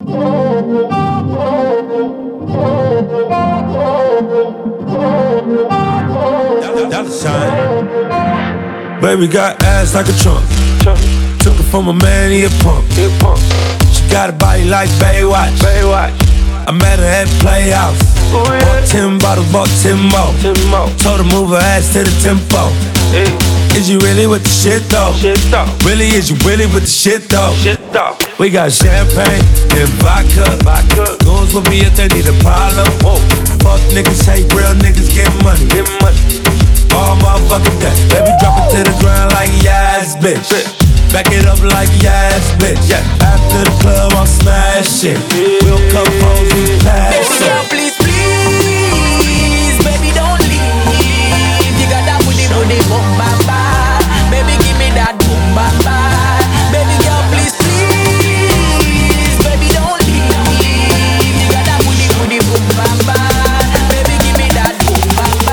Baby got ass like a trunk. Took it from a man, he a punk. She got a body like Baywatch. I met her at Playhouse. Bought 10 bottles, bought 10 more. Told her move her ass to the tempo. Is you really with the shit though? Really, is you really with the shit though? We got champagne and vodka. Goons with me if they need a problem. Fuck niggas, hate real niggas, get money. All motherfucking day. Baby, drop it to the ground like yes, bitch. Back it up like yes, bitch. After the club, I'm smashing. We'll come home, we pass it. Baby girl, please, please, baby, don't leave. You got that booty, boom, bamba. Baby, give me that boom, bamba. Baby girl, please, please, baby, don't leave. You got that booty, boom, bamba. Baby, give me that boom, bamba.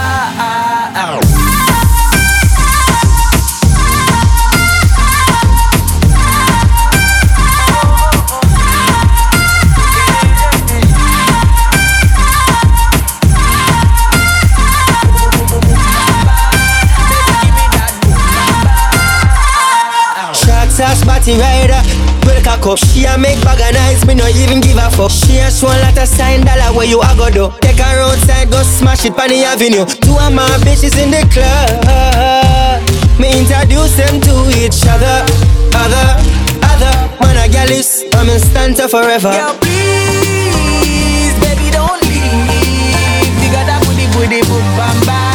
Spotty rider, break a cup. She a make bag of nice, me no even give a fuck. She a show a lot of sign dollar where you a go do. Take her outside, go smash it on the avenue. Two of my bitches in the club, me introduce them to each other. Other, man a gal is, I'm in stanza forever. Girl, please, baby, don't leave. You got that booty, boom, bamba.